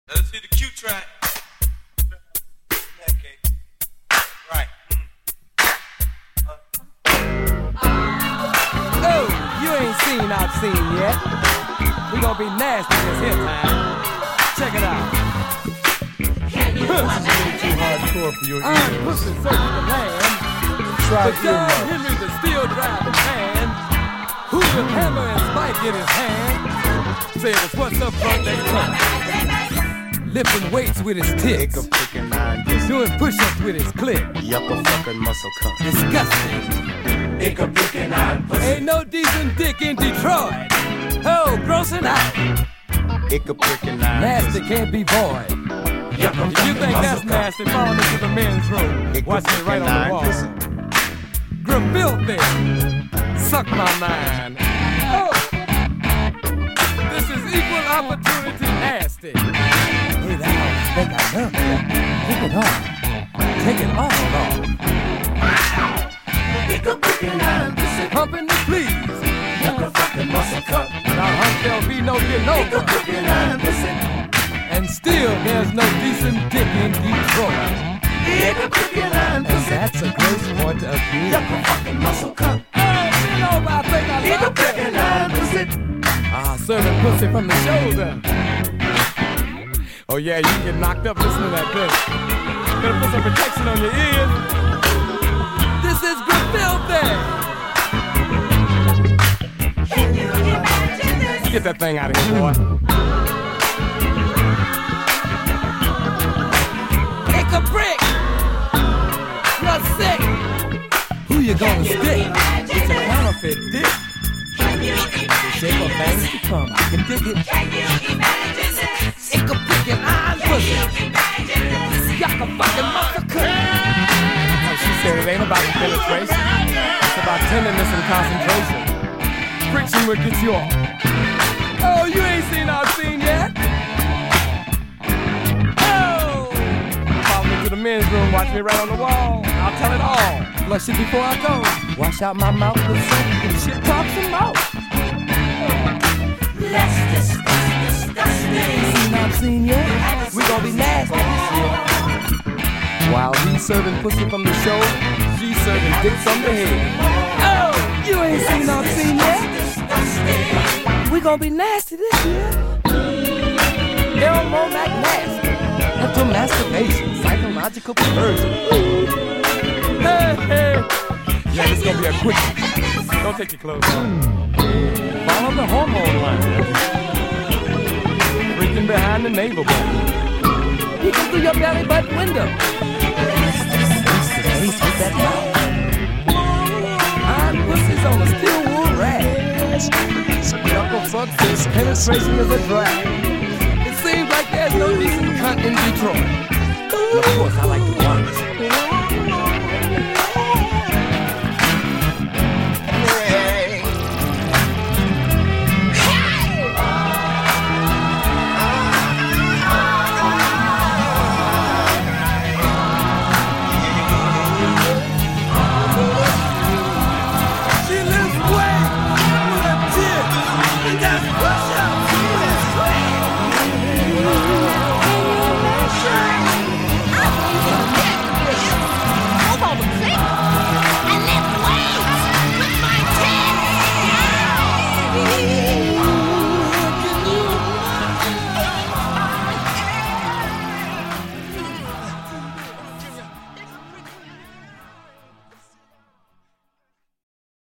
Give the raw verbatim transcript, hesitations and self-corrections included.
Let's see the Q track. Okay. Right. Oh, you ain't seen I've seen yet. We gon' be nasty this here time. Check it out. This is a little too hardcore for your I'm ears. pushing searching the land. Try But John earmuffs. Henry's a steel driving man. Who with hammer and spike in his hand. Say it was what's up front they front. Lifting weights with his tits. Nigga picking nine pussy. Doing push-ups with his clip. Yucca fucking muscle cunt. Disgusting. Nigga picking nine pussy. Ain't no decent dick in Detroit. Oh, grossing out. Nigga picking nine Nasty pussy. can't be void. Yucca If you think that's nasty, fall into the men's room. Nigga Watch me right picking on the nine wall. pussy. Grafilthy. Suck my mind. Oh. This is equal opportunity nasty. Hey, that don't think I love you. Take it off. Take it all off. Nigga picking nine pussy. Pumping the please. Yucca fucking muscle cunt. Now, hunt there'll be no getting Nigga over. picking nine pussy. And still, there's no decent dick in Detroit. Nigga picking nine And pussy. that's a gross point of view. Yucca fucking muscle cunt. Oh, you know, I think I Nigga love picking it. nine pussy. Ah, serving pussy from the shoulder. Oh yeah, you can get knocked up listening to that thing. Better put some protection on your ears. This is Grafilthy. Get that thing out of here, boy. Take a brick. You're sick. Who you gonna stick? It's a counterfeit dick. The shape of things to come. I can dig it. It could pick an iron pussy. Yucca fucking muscle cut. She said it ain't about the penetration. It's about tenderness and concentration. Friction will get you off. Oh, you ain't seen I've seen yet. Oh! Follow me to the men's room, watch me right on the wall. I'll tell it all. Flush it before I go. Wash out my mouth with soap and shit talk some mouth. That's disgusting, disgusting. Seen I've seen yet. We gon' be nasty this year. While he's serving pussy from the shoulder, she's serving dick from the head. Oh, you ain't seen I've seen yet. We gon' be nasty this year. Elmo nasty. Mental masturbation, psychological perversion. Hey, hey. Yeah, this gonna be a quick one. Don't take your clothes off. Follow the hormone line. Reaching behind the navel bone. Peeking through your belly button window. Face to face with that mouth. Iron pussy's on a steel wool rag. Knuckle fuck this penetration is a drag. It seems like there's no decent cunt in Detroit. And of course, I like to watch.